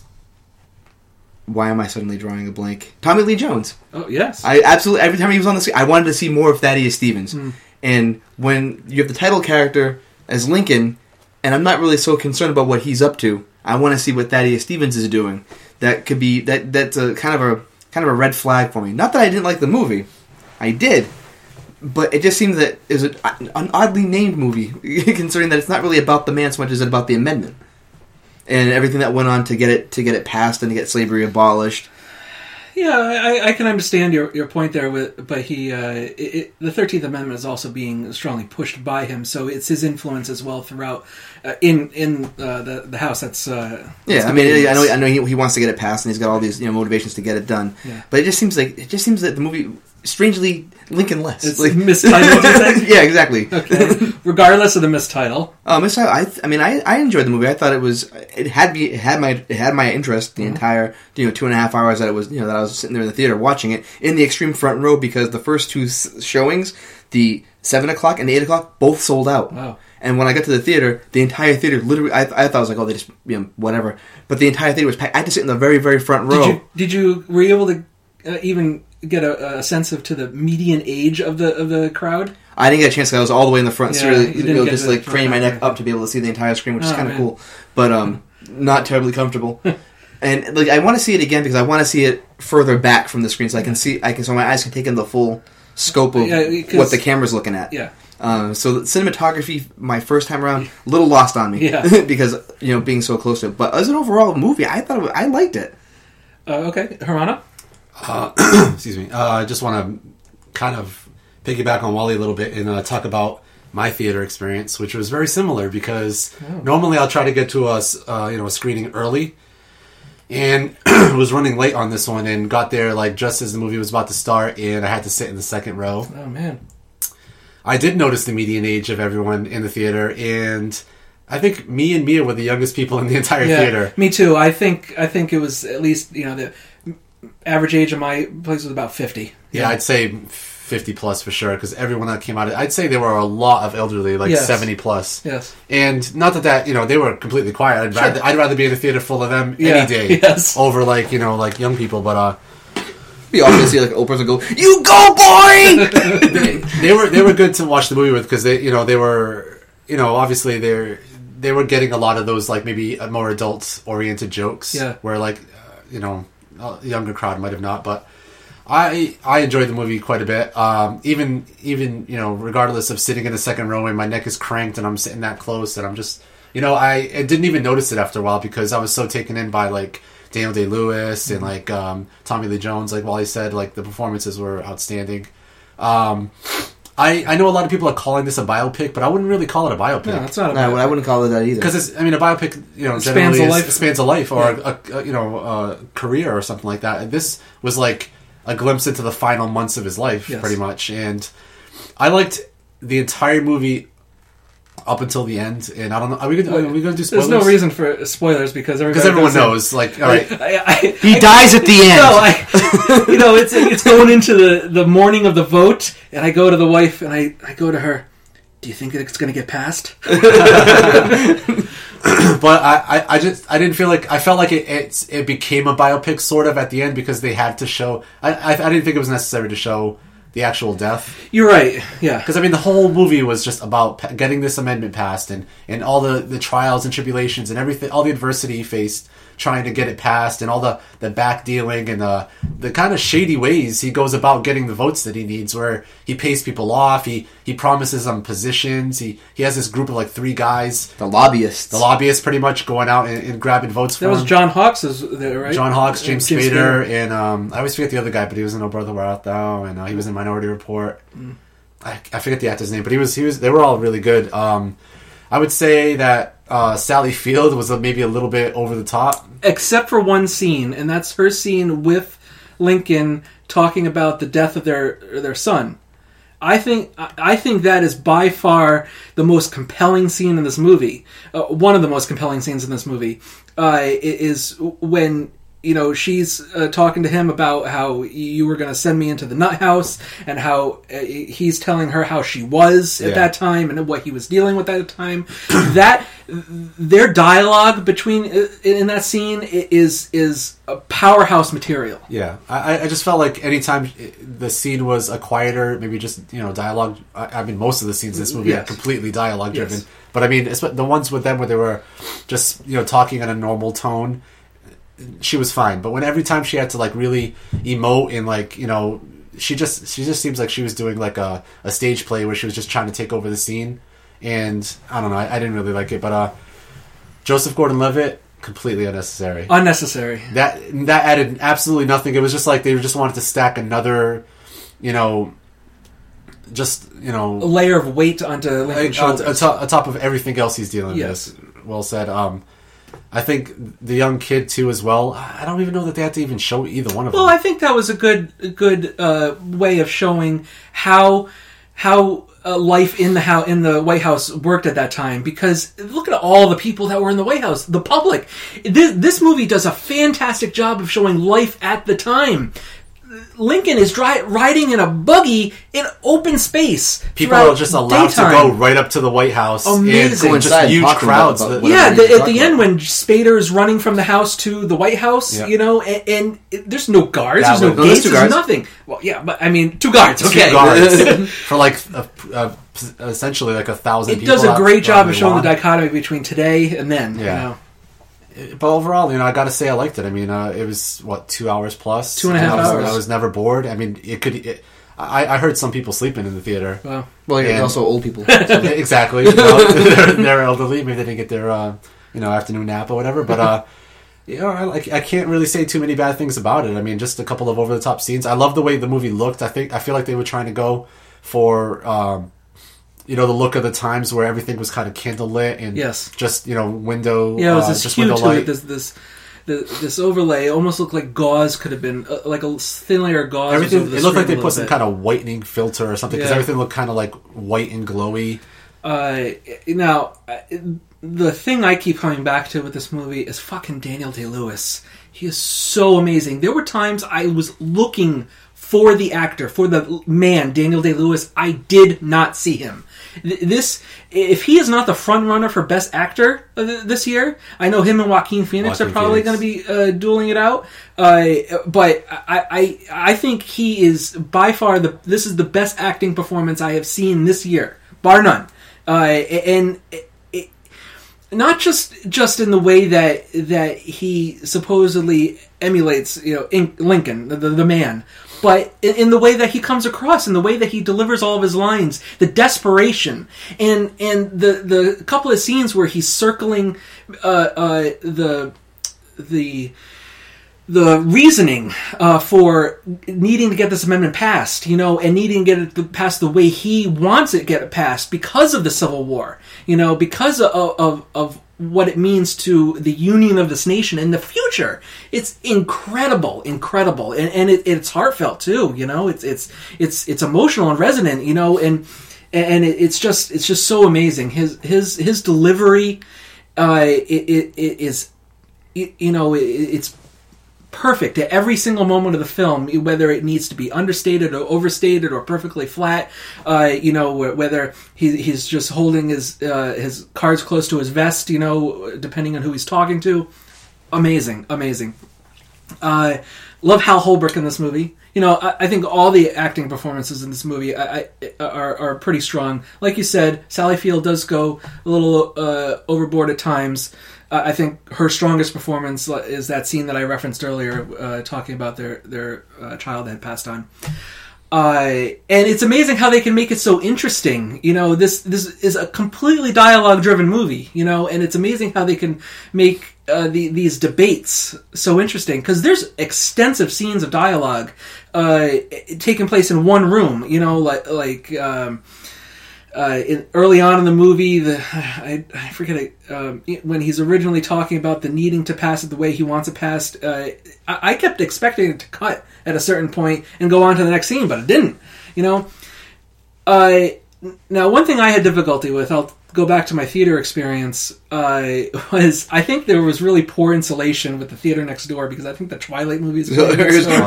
Why am I suddenly drawing a blank? Tommy Lee Jones. Oh yes. I absolutely every time he was on the screen, I wanted to see more of Thaddeus Stevens. Mm. And when you have the title character as Lincoln, and I'm not really so concerned about what he's up to, I want to see what Thaddeus Stevens is doing. That could be that that's a kind of a kind of a red flag for me. Not that I didn't like the movie, I did, but it just seems that it was a, an oddly named movie, considering that it's not really about the man so much as it about the amendment. And everything that went on to get it to get it passed and to get slavery abolished. Yeah, I, I can understand your, your point there. With but he, uh, it, it, the Thirteenth Amendment is also being strongly pushed by him, so it's his influence as well throughout uh, in in uh, the the House. That's uh, Yeah, that's I mean, debated. I know, I know he, he wants to get it passed, and he's got all these you know motivations to get it done. Yeah. But it just seems like it just seems that the movie strangely Lincoln-less. It's like mistitled, you think? Yeah, exactly. Okay. Regardless of the mistitle. Um, it's, I, I mean, I, I enjoyed the movie. I thought it was it had me it had my it had my interest the Mm-hmm. entire you know two and a half hours that it was you know that I was sitting there in the theater watching it in the extreme front row because the first two s- showings, the seven o'clock and the eight o'clock, both sold out. Wow. And when I got to the theater, the entire theater literally I, I thought it was like oh they just you know whatever, but the entire theater was packed. I had to sit in the very very front row. Did you did you were you able to uh, even get a, a sense of to the median age of the of the crowd? I didn't get a chance because I was all the way in the front, so Yeah, really, you you didn't know, get just the- like craning my neck up to be able to see the entire screen, which is Oh, kind of man. cool, but um, not terribly comfortable. And like, I want to see it again because I want to see it further back from the screen, so I can see, I can, so my eyes can take in the full scope of Yeah, because- what the camera's looking at. Yeah. Um, so the cinematography, my first time around, a little lost on me, Yeah. because you know being so close to it. But as an overall movie, I thought it was, I liked it. Uh, okay, Harana? Excuse me. Uh, I just want to kind of piggyback on Wally a little bit and uh, talk about my theater experience, which was very similar because normally I'll try to get to a s- uh, you know a screening early, and was running late on this one and got there like just as the movie was about to start, and I had to sit in the second row. Oh, man. I did notice the median age of everyone in the theater, and I think me and Mia were the youngest people in the entire Yeah, theater. me too. I think I think it was at least, you know, the average age of my place was about fifty. Yeah, I'd say fifty plus for sure, because everyone that came out, I'd say there were a lot of elderly, like Yes. seventy plus. Yes. And not that that, you know, they were completely quiet. I'd, Sure. rather, I'd rather be in a theater full of them Yeah, any day yes. over, like, you know, like young people. But uh, We often see like Oprah's and go, "You go, boy!" they, they were they were good to watch the movie with because they, you know, they were, you know, obviously they're they were getting a lot of those like maybe more adult oriented jokes. Yeah. Where like, uh, you know, a younger crowd might have not, but. I I enjoyed the movie quite a bit. Um, even even you know, regardless of sitting in the second row and my neck is cranked and I'm sitting that close and I'm just you know I, I didn't even notice it after a while because I was so taken in by like Daniel Day Lewis and like um, Tommy Lee Jones. Like Wally said, like the performances were outstanding. Um, I I know a lot of people are calling this a biopic, but I wouldn't really call it a biopic. No, it's not a No, I wouldn't call it that either. Because it's, I mean, a biopic, you know, It generally spans a is- life. spans a life or Yeah. a, a, you know a career or something like that. And this was like a glimpse into the final months of his life, Yes. pretty much. And I liked the entire movie up until the end. And I don't know, are we gonna, are we going to do spoilers? There's no reason for spoilers because because everybody everyone goes in. knows. Like, all right, I, I, He I- dies at the end. No, I, you know, it's it's going into the, the morning of the vote, and I go to the wife and I, I go to her. Do you think it's going to get passed? but I, I, I just I didn't feel like I felt like it it's, it became a biopic sort of at the end because they had to show. I I, I didn't think it was necessary to show the actual death. You're right. Yeah. Because I mean, the whole movie was just about pa- getting this amendment passed, and, and all the, the trials and tribulations and everything, all the adversity he faced trying to get it passed, and all the, the back dealing and the the kind of shady ways he goes about getting the votes that he needs, where he pays people off, he he promises them positions, he he has this group of like three guys, The lobbyists. the lobbyists, pretty much going out and, and grabbing votes for That was him. John Hawkes, is there, right? John Hawkes, James, James Spader, Spader. and um, I always forget the other guy, but he was in Oh Brother Where Art Thou, and uh, he was in Minority Report. Mm. I, I forget the actor's name, but he was he was. They were all really good. Um, I would say that uh, Sally Field was maybe a little bit over the top. Except for one scene, and that's her scene with Lincoln talking about the death of their their son. I think I think that is by far the most compelling scene in this movie. Uh, one of the most compelling scenes in this movie uh, is when you know she's uh, talking to him about how you were going to send me into the nut house, and how uh, he's telling her how she was at Yeah. that time and what he was dealing with at the time. That their dialogue between uh, in that scene is is a powerhouse material. Yeah, I, I just felt like anytime the scene was a quieter, maybe just you know dialogue. I, I mean, most of the scenes in this movie Yes. are completely dialogue driven. Yes. But I mean, it's, the ones with them where they were just you know talking in a normal tone, she was fine. But when every time she had to like really emote and like you know she just she just seems like she was doing like a, a stage play where she was just trying to take over the scene, and I don't know, I, I didn't really like it. But uh, Joseph Gordon-Levitt, completely unnecessary. Unnecessary. That that added absolutely nothing. It was just like they just wanted to stack another, you know, just you A know, layer of weight onto Lincoln's on, on, shoulders. top, on top of everything else he's dealing Yes. with. Well said. Um, I think the young kid too as well. I don't even know that they had to even show either one of Well, them. I think that was a good a good uh, way of showing how how uh, life in the house in the White House worked at that time. Because look at all the people that were in the White House, the public. This, this movie does a fantastic job of showing life at the time. Lincoln is dri- riding in a buggy in open space. People are just allowed daytime. to go right up to the White House. Amazing. And just huge crowds. About, about that, Yeah, the, at the about. end when Spader's running from the house to the White House, Yeah. you know, and, and it, there's no guards, Yeah, there's no well, no, there's gates, two there's guards. nothing. Well, yeah, but I mean, two guards, two okay. guards for like a, a, essentially like a thousand It people. does a out great job on of showing the lawn. dichotomy between today and then. Yeah. You know. But overall, you know, I got to say I liked it. I mean, uh, it was what two hours plus, Two and a half I was, hours. I was never bored. I mean, it could. It, I, I heard some people sleeping in the theater. Well, Well, you're And- also old people. exactly. You know, they're, they're elderly. Maybe they didn't get their uh, you know afternoon nap or whatever. But uh, you know, I, like I can't really say too many bad things about it. I mean, just a couple of over the top scenes. I love the way the movie looked. I think I feel like they were trying to go for. Um, You know, the look of the times where everything was kind of candlelit and Yes. just, you know, window. yeah, it was uh, this just hue window to light. it, this, this, this, this overlay. It almost looked like gauze could have been, uh, like a thin layer of gauze. Everything. was over the It looked like screen they a put some little kind of whitening filter or something because Yeah. everything looked kind of like white and glowy. bit. Uh, now, uh, the thing I keep coming back to with this movie is fucking Daniel Day-Lewis. He is so amazing. There were times I was looking for the actor, for the man, Daniel Day-Lewis. I did not see him. This, if he is not the front runner for Best Actor this year, I know him and Joaquin Phoenix Joaquin are probably Phoenix. going to be uh, dueling it out. Uh, but I, I, I think he is by far the. This is the best acting performance I have seen this year, bar none. Uh, and it, it, not just just in the way that that he supposedly emulates, you know, in, Lincoln, the, the man. But in, in the way that he comes across, in the way that he delivers all of his lines, the desperation, and and the the couple of scenes where he's circling uh, uh, the the the reasoning uh, for needing to get this amendment passed, you know, and needing to get it passed the way he wants it to get it passed because of the Civil War, you know, because of of, of what it means to the union of this nation in the future. It's incredible, incredible, and, and it, it's heartfelt too. You know, it's it's it's it's emotional and resonant. You know, and and it, it's just it's just so amazing. His his his delivery, uh, it, it, it is, it, you know, it, it's perfect at every single moment of the film, whether it needs to be understated or overstated or perfectly flat. Uh, you know, whether he, he's just holding his uh, his cards close to his vest, you know, depending on who he's talking to. Amazing, amazing. Uh, love Hal Holbrook in this movie. You know, I, I think all the acting performances in this movie I, I, are, are pretty strong. Like you said, Sally Field does go a little uh, overboard at times. Uh, I think her strongest performance is that scene that I referenced earlier, uh, talking about their their uh, child that had passed on. Uh, and it's amazing how they can make it so interesting. You know, this this is a completely dialogue-driven movie. You know, and it's amazing how they can make uh, the, these debates so interesting because there's extensive scenes of dialogue uh, taking place in one room. You know, like like. Um, Uh, in, early on in the movie, the I, I forget it, um, when he's originally talking about the needing to pass it the way he wants it passed. Uh, I, I kept expecting it to cut at a certain point and go on to the next scene, but it didn't. You know. Uh, now, one thing I had difficulty with, I'll go back to my theater experience, uh, was I think there was really poor insulation with the theater next door because I think the Twilight movies. Were next door.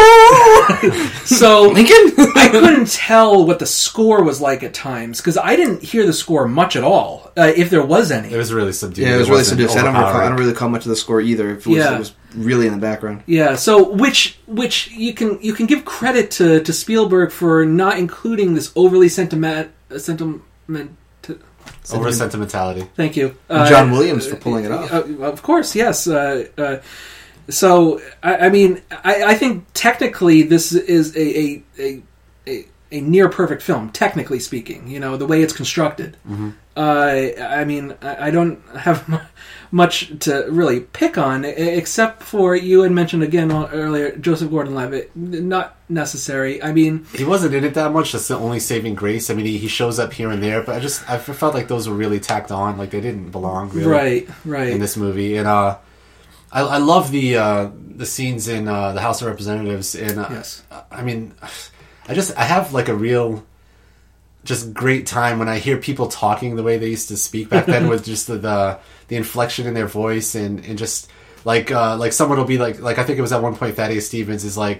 So Lincoln? I couldn't tell what the score was like at times because I didn't hear the score much at all, uh, if there was any. It was really subdued. Yeah, it was really wasn't subdued. I don't, recall, I overpowering. don't really recall much of the score either. If it was, Yeah. it was really in the background. Yeah, so which which you can you can give credit to, to Spielberg for not including this overly sentiment sentiment. Over sentimentality. Thank you, And John Williams for pulling it off. Uh, of course, yes. Uh, uh, so I, I mean, I, I think technically this is a a, a, a, a near perfect film, technically speaking. You know, the way it's constructed. Mm-hmm. Uh, I mean, I, I don't have m- much to really pick on, except for you had mentioned again earlier, Joseph Gordon-Levitt. Not necessary. I mean, He wasn't in it that much. That's the only saving grace. I mean, he, he shows up here and there, but I just I felt like those were really tacked on. Like they didn't belong really right, right. in this movie. And uh, I, I love the uh, the scenes in uh, the House of Representatives. And uh, Yes. I mean, I just I have like a real just great time when I hear people talking the way they used to speak back then with just the, the the inflection in their voice and, and just like uh, like someone will be like like I think it was at one point Thaddeus Stevens is like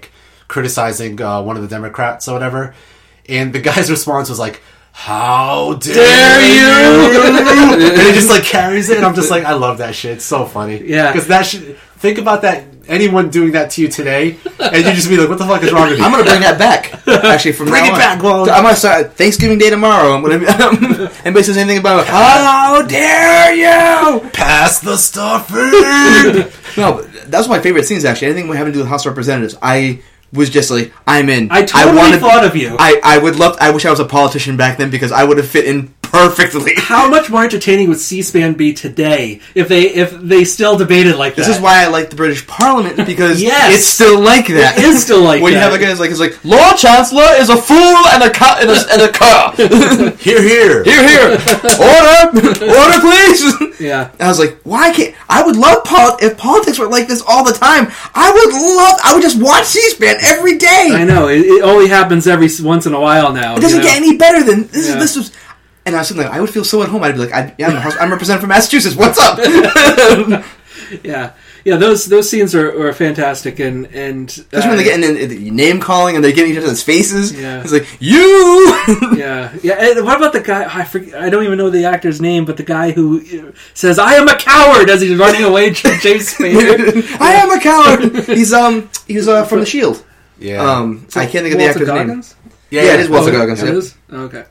criticizing uh, one of the Democrats or whatever, and the guy's response was like, "How dare, Dare you!" And he just like carries it, and I'm just like, I love that shit. It's so funny. Yeah. Because that shit. Think about that. Anyone doing that to you today, and you just be like, "What the fuck is wrong with you?" I'm gonna bring that back. Actually, from Bring now it on. back, Wally. I'm gonna start Thanksgiving Day tomorrow. I'm gonna. Um, anybody says anything about how dare you? Pass the stuffing. No, but that was my favorite scenes. Actually, anything having to do with House of Representatives, I was just like, I'm in. I totally wanted, thought of you. I, I would love. I wish I was a politician back then because I would have fit in perfectly. How much more entertaining would C-SPAN be today if they if they still debated like that? This is why I like the British Parliament because Yes. it's still like that. It is still like when that. you have a guy who's like, it's like Lord Chancellor is a fool and a car and a, and a car. Here, here. Here, here. Order, order, please. Yeah. And I was like, why can't I would love pol- if politics were like this all the time. I would love. I would just watch C-SPAN every day. I know. It, it only happens every s- once in a while now. It doesn't you know? get any better than this. Yeah. Is, this was. And I was thinking, like, I would feel so at home. I'd be like, I, yeah, I'm, a house, I'm representing from Massachusetts. What's up? Yeah. Yeah, those those scenes are, are fantastic, and and Especially when they're getting in, in name calling and they're getting each other's faces. Yeah. It's like, you! yeah, yeah. And what about the guy? I forget, I don't even know the actor's name, but the guy who uh, says "I am a coward" as he's running away from James Spader. I am a coward! He's, um, he's, uh, from The Shield. Yeah. Um, I can't think of the Walter actor's Goggins? name. Yeah, it is Walter Oh, Goggins. it Yep. is? Okay.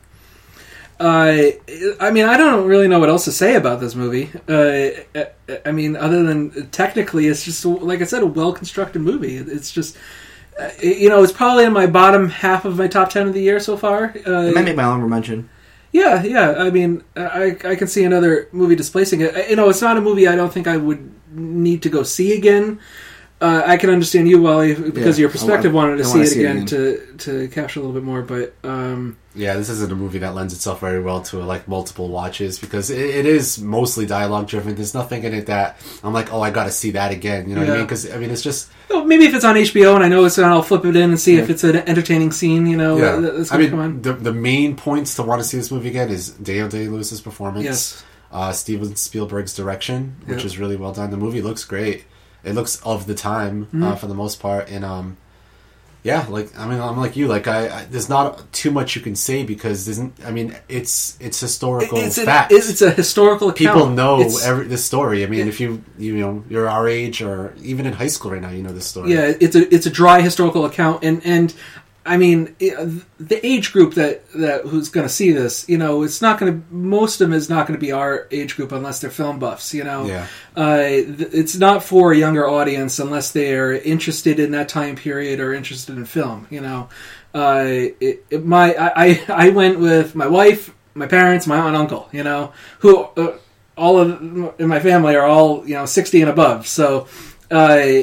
Uh, I mean, I don't really know what else to say about this movie. Uh, I mean, other than technically, it's just, like I said, a well-constructed movie. It's just, uh, you know, it's probably in my bottom half of my top ten of the year so far. Uh, It might make my honorable mention. yeah, yeah. I mean, I I can see another movie displacing it. You know, it's not a movie I don't think I would need to go see again. Uh, I can understand you, Wally, because Yeah, your perspective I wa- wanted to I see wanna it see it again, again. to to capture a little bit more. But um, Yeah, this isn't a movie that lends itself very well to like multiple watches because it, it is mostly dialogue driven. There's nothing in it that I'm like, oh, I got to see that again. You know what I Yeah. mean? Because I mean, it's just well, maybe if it's on H B O and I know it's on, I'll flip it in and see if it's an entertaining scene. You know, yeah. that- that's I going mean, to come on. the the main points to want to see this movie again is Daniel Day-Lewis's performance, Yes. uh, Steven Spielberg's direction, which Yeah. is really well done. The movie looks great. It looks of the time Mm-hmm. uh, for the most part, and um, yeah, like I mean, I'm like you. Like I, I, there's not too much you can say because there's. n- I mean, it's it's historical It's, an- fact. it's, it's a historical account. People know It's- every this story. I mean, Yeah. if you you know you're our age or even in high school right now, you know this story. Yeah, it's a it's a dry historical account, and and I mean it, the age group that that who's going to see this, you know, it's not going to. Most of them is not going to be our age group unless they're film buffs. You know, Yeah. uh, th- it's not for a younger audience unless they're interested in that time period or interested in film. You know, uh, it, it, my I, I I went with my wife, my parents, my aunt and uncle. You know, who uh, all of in my family are all you know sixty and above. So. Uh,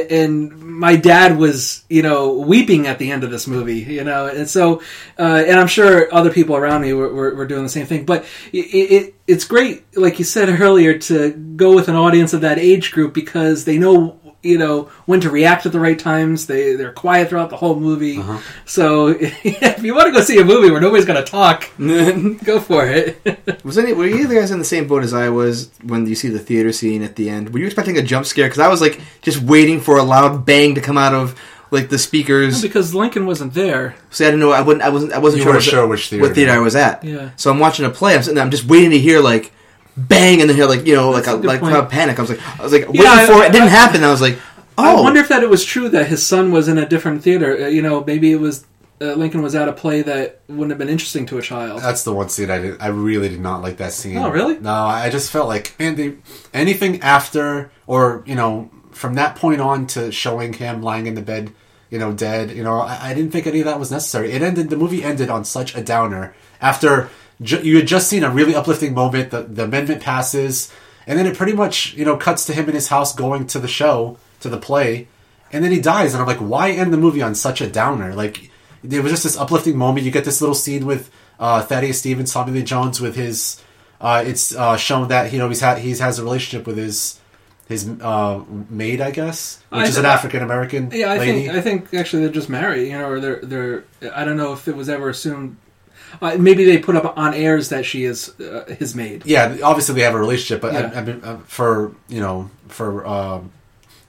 and my dad was, you know, weeping at the end of this movie, you know, and so, uh, and I'm sure other people around me were, were, were doing the same thing. But it, it it's great, like you said earlier, to go with an audience of that age group because they know, you know, when to react at the right times. They they're quiet throughout the whole movie. Uh-huh. So if you want to go see a movie where nobody's going to talk, go for it. Was any were you guys in the same boat as I was when you see the theater scene at the end? Were you expecting a jump scare? Because I was like just waiting for a loud bang to come out of like the speakers. Because Lincoln wasn't there. See, I didn't know. I wouldn't. I wasn't. I wasn't You sure, weren't what, sure which theater. what theater I was at. Yeah. So I'm watching a play. I'm sitting there. I'm just waiting to hear like bang, and then hear like you know That's like a a, good like point. crowd panic. I was like I was like waiting Yeah, I- for it. It didn't I- happen. I was like, oh. I wonder if that it was true that his son was in a different theater. Uh, you know, maybe it was uh, Lincoln was at a play that wouldn't have been interesting to a child. That's the one scene I did. I really did not like that scene. Oh, really? No, I just felt like man, they anything after or you know from that point on to showing him lying in the bed, you know, dead. You know, I, I didn't think any of that was necessary. It ended. The movie ended on such a downer after ju- you had just seen a really uplifting moment. The the amendment passes, and then it pretty much you know cuts to him in his house going to the show to the play, and then he dies. And I'm like, why end the movie on such a downer? Like. There was just this uplifting moment. You get this little scene with uh, Thaddeus Stevens, Tommy Lee Jones, with his. Uh, it's uh, shown that you know he's had he has a relationship with his his uh, maid, I guess, which I is an th- African American yeah, I lady. think I think actually they're just married. You know, or they're they're. I don't know if it was ever assumed. Uh, maybe they put up on airs that she is uh, his maid. yeah, obviously they have a relationship, but Yeah. I, I mean, uh, for you know for. Um,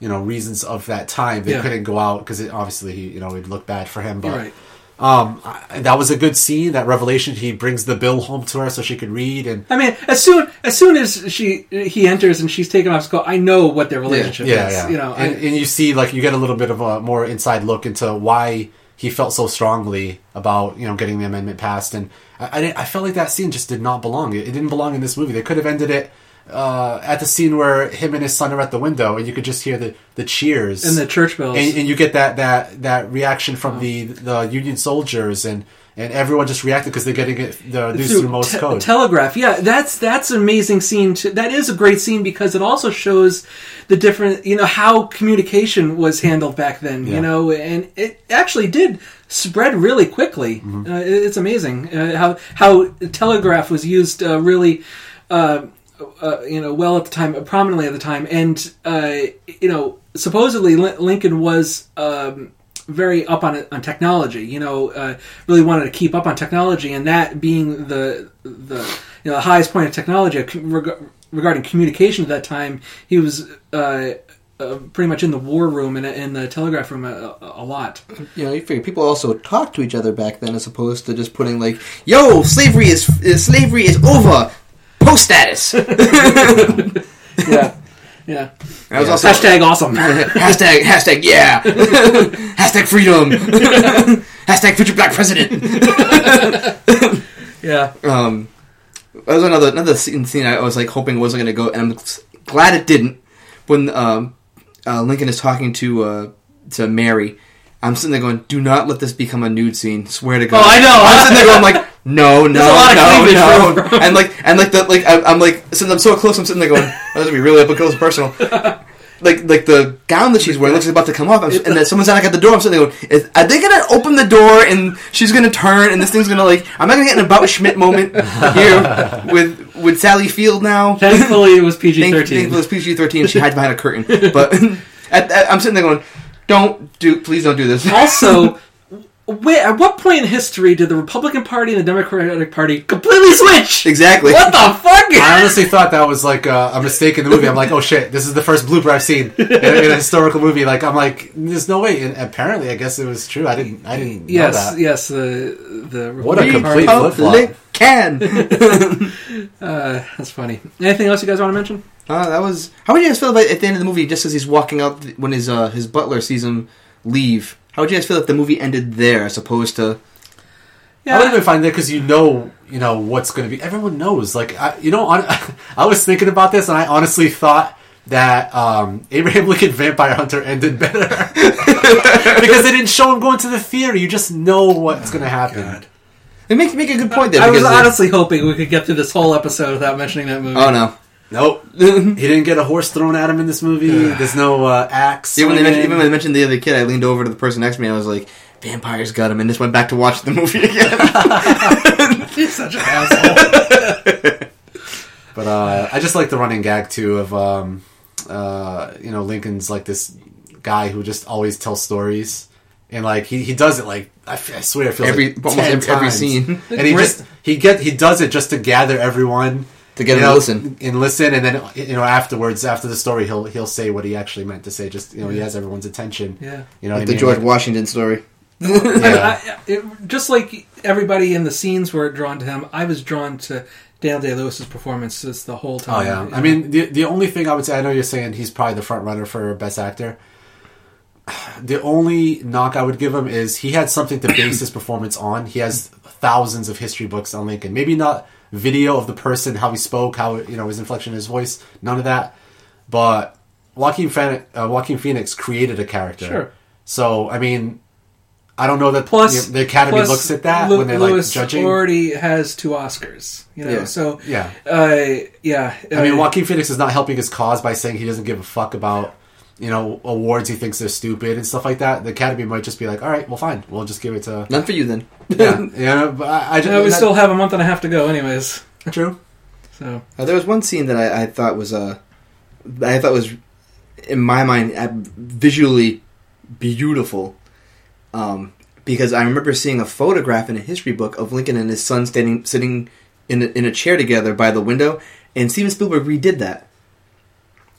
you know, reasons of that time, they Yeah. couldn't go out because obviously, he, you know, it'd look bad for him. But You're right. um, I, that was a good scene. That revelation. He brings the bill home to her so she could read, and I mean, as soon as soon as she he enters and she's taken off school, I know what their relationship yeah, is. yeah. You know, and, I, and you see, like, you get a little bit of a more inside look into why he felt so strongly about, you know, getting the amendment passed. And I, I, didn't, I felt like that scene just did not belong. It, it didn't belong in this movie. They could have ended it uh, at the scene where him and his son are at the window, and you could just hear the, the cheers and the church bells. and, and you get that, that, that reaction from the the Union soldiers, and, and everyone just reacted because they're getting it the news through Morse te- code. telegraph. Yeah, that's that's an amazing scene. To, that is a great scene because it also shows the different, you know, how communication was handled back then. Yeah. You know, and it actually did spread really quickly. Mm-hmm. Uh, it- it's amazing uh, how how telegraph was used uh, really. Uh, Uh, you know, well at the time, prominently at the time, and uh, you know, supposedly Li- Lincoln was um, very up on on technology. You know, uh, really wanted to keep up on technology, and that being the the you know the highest point of technology reg- regarding communication at that time, he was uh, uh, pretty much in the war room and in the telegraph room a, a lot. You know, you figure people also talked to each other back then, as opposed to just putting like, "Yo, slavery is, is slavery is over. Post status." Yeah, yeah. That was also Hashtag awesome. hashtag hashtag yeah. Hashtag freedom. Hashtag future black president. Yeah. Um, that was another another scene, scene I was like hoping wasn't going to go, and I'm glad it didn't. When um, uh, Lincoln is talking to uh, to Mary, I'm sitting there going, "Do not let this become a nude scene. Swear to God." Oh, I know. I'm sitting there going like, "No, no, There's a lot of no, cleavage no." from- from- And like, and like the like, I, I'm like, since I'm so close, I'm sitting there going, "Oh, "This is gonna be really up close and personal." Like, like the gown that she's wearing looks like it's about to come off, I'm, and then someone's like at the door. I'm sitting there going, is, "Are they gonna open the door and she's gonna turn and this thing's gonna like? I'm not gonna get an About Schmidt moment here with with Sally Field now." Thankfully, it was P G Thank- thirteen. Thankfully, it's P G thirteen. She hides behind a curtain. But at, at, I'm sitting there going, "Don't do, please don't do this." Also, wait, at what point in history did the Republican Party and the Democratic Party completely switch? Exactly. What the fuck? I honestly thought that was like a, a mistake in the movie. I'm like, oh shit, this is the first blooper I've seen in, in a historical movie. Like, I'm like, there's no way. And apparently, I guess it was true. I didn't, I didn't know Yes, that. yes. The the What a Republican complete Party. flip-flop. Can. Uh, that's funny. Anything else you guys want to mention? Uh, that was. How would you guys feel about at the end of the movie? Just as he's walking out, when his uh, his butler sees him leave, how would you guys feel if the movie ended there, as opposed to? I would have been fine there because you know, you know what's going to be. Everyone knows. Like, I, you know, on, I was thinking about this, and I honestly thought that um, Abraham Lincoln Vampire Hunter ended better because they didn't show him going to the theater. You just know what's going to happen. God. It makes make a good point there. I was because, like, honestly hoping we could get through this whole episode without mentioning that movie. oh no. Nope, he didn't get a horse thrown at him in this movie. There's no uh, axe. Even when, they swinging. mentioned, even when they mentioned the other kid, I leaned over to the person next to me and I was like, "Vampires got him," and just went back to watch the movie again. He's such an asshole. But uh, I just like the running gag too of um, uh, you know Lincoln's like this guy who just always tells stories, and like he, he does it like I, f- I swear it feels Every- like almost ten every- every times. scene. and he just he get he does it just to gather everyone To get you him to know, listen. and listen, and then you know afterwards after the story he'll he'll say what he actually meant to say. Just you know he has everyone's attention. Yeah. you know Like what the I mean? George Like, Washington story. I, yeah. I, it, just like everybody in the scenes were drawn to him, I was drawn to Daniel Day-Lewis's performance just the whole Oh time. yeah, You know? I mean the the only thing I would say, I know you're saying he's probably the front runner for best actor. The only knock I would give him is he had something to base his performance on. He has thousands of history books on Lincoln. Maybe not video of the person, how he spoke, how you know his inflection in his voice, none of that. But Joaquin Phoenix, uh, Joaquin Phoenix created a character. Sure. So I mean, I don't know that Plus, you know, the Academy plus looks at that Lu- when they're Lewis like judging. already has two Oscars, you know. Yeah. So Yeah. uh, yeah. I mean, uh, Joaquin Phoenix is not helping his cause by saying he doesn't give a fuck about, you know, awards he thinks they're stupid and stuff like that. The Academy might just be like, all right, well, fine. We'll just give it to... None for you then. Yeah, yeah but I, I just... uh, we that- still have a month and a half to go, anyways. True. So Uh, there was one scene that I, I thought was uh, I thought was in my mind uh, visually beautiful, um, because I remember seeing a photograph in a history book of Lincoln and his son standing sitting in a, in a chair together by the window, and Steven Spielberg redid that.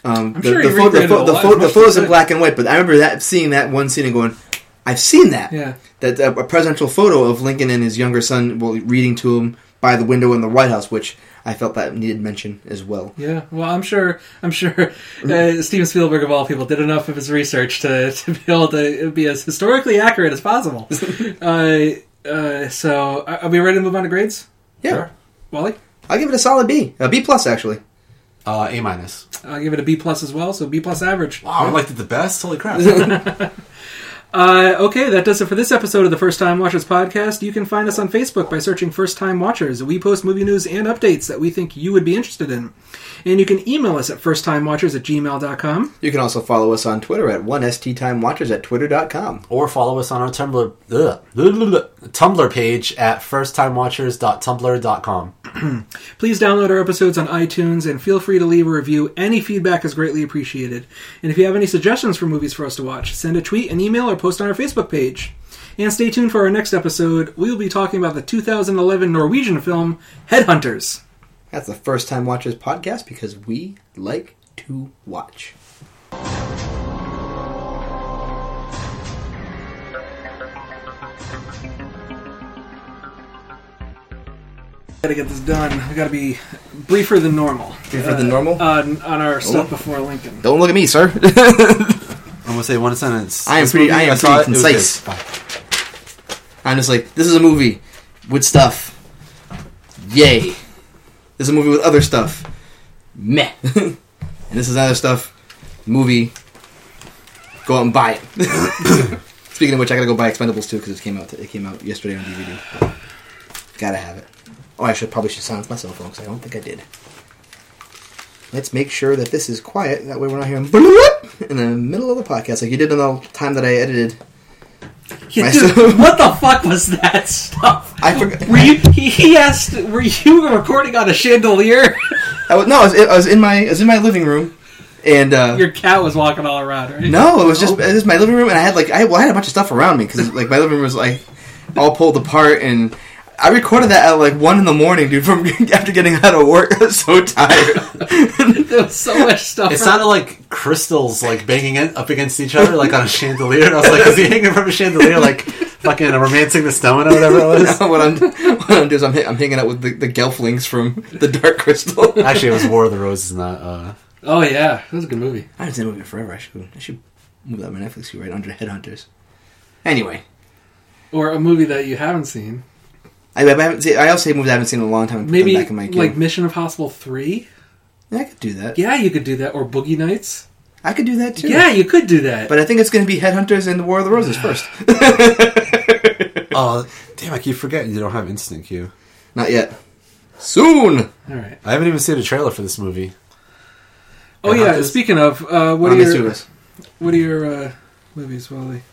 Um, I'm the, sure the, he pho- the, recreated pho- a the, lot, pho- as the much as photos he in could. black and white, but I remember that seeing that one scene and going, I've seen that. Yeah. That uh, a presidential photo of Lincoln and his younger son, well, reading to him by the window in the White House, which I felt that needed mention as well. Yeah, well, I'm sure. I'm sure uh, Steven Spielberg, of all people, did enough of his research to, to be able to be as historically accurate as possible. uh, uh, so, are we ready to move on to grades? Yeah, Sure. Wally, I'll give it a solid B, a B plus actually. Uh, A minus. I'll give it a B plus as well. So B plus average. Wow, I liked it the best. Holy crap! Uh, okay, that does it for this episode of the First Time Watchers podcast. You can find us on Facebook by searching First Time Watchers. We post movie news and updates that we think you would be interested in. And you can email us at firsttimewatchers at gmail dot com. You can also follow us on Twitter at one S T Time Watchers at twitter dot com. Or follow us on our Tumblr ugh, Tumblr page at first time watchers dot tumblr dot com. Please download our episodes on iTunes and feel free to leave a review. Any feedback is greatly appreciated. And if you have any suggestions for movies for us to watch, send a tweet, an email, or post on our Facebook page. And stay tuned for our next episode. We will be talking about the two thousand eleven Norwegian film Headhunters. That's the First Time Watchers podcast because we like to watch. Gotta get this done. We gotta be briefer than normal. Briefer than normal? On, on our stuff Oh. before Lincoln. Don't look at me, sir. I'm gonna say one sentence. I am This pretty- movie, I am saw pretty it, it was concise. good. Bye. I'm just like, this is a movie with stuff. Yay. This is a movie with other stuff. Meh. And this is other stuff. Movie. Go out and buy it. Speaking of which, I gotta go buy Expendables two because it came out. It came out yesterday on D V D. Gotta have it. Oh, I should probably should silence my cell phone because I don't think I did. Let's make sure that this is quiet. That way we're not hearing bloop in the middle of the podcast like you did in the time that I edited. Yeah, Myself. dude, what the fuck was that stuff? I forgot. Were you? He, he asked. Were you recording on a chandelier? I was, no, I was, I was in my I was in my living room, and uh, Your cat was walking all around, right? no, it was just it was my living room, and I had like I, well, I had a bunch of stuff around me because like my living room was like all pulled apart, and I recorded that at like one in the morning, dude. From after getting out of work, I was so tired. There was so much stuff. It sounded like crystals like banging it up against each other like on a chandelier. And I was like, is he hanging from a chandelier like fucking romancing the stone or whatever it was? what I'm what I'm doing is I'm, I'm hanging out with the, the Gelflings from the Dark Crystal. Actually, it was War of the Roses, not. Uh... Oh yeah, it was a good movie. I haven't seen that movie in forever. I should I should move that on my Netflix queue right under Headhunters. Anyway, Or a movie that you haven't seen. I, I haven't seen, I also say movies I haven't seen in a long time. And put Maybe them back in my queue. like Mission Impossible three. Yeah, I could do that. Yeah, you could do that. Or Boogie Nights. I could do that too. Yeah, you could do that. But I think it's going to be Headhunters and the War of the Roses first. Oh, damn! I keep forgetting you don't have Instant Queue. Not yet. Soon. all right. I haven't even seen a trailer for this movie. Oh yeah. Headhunters? Speaking of, uh, what On are the your two of us. what are your uh, movies, Wally?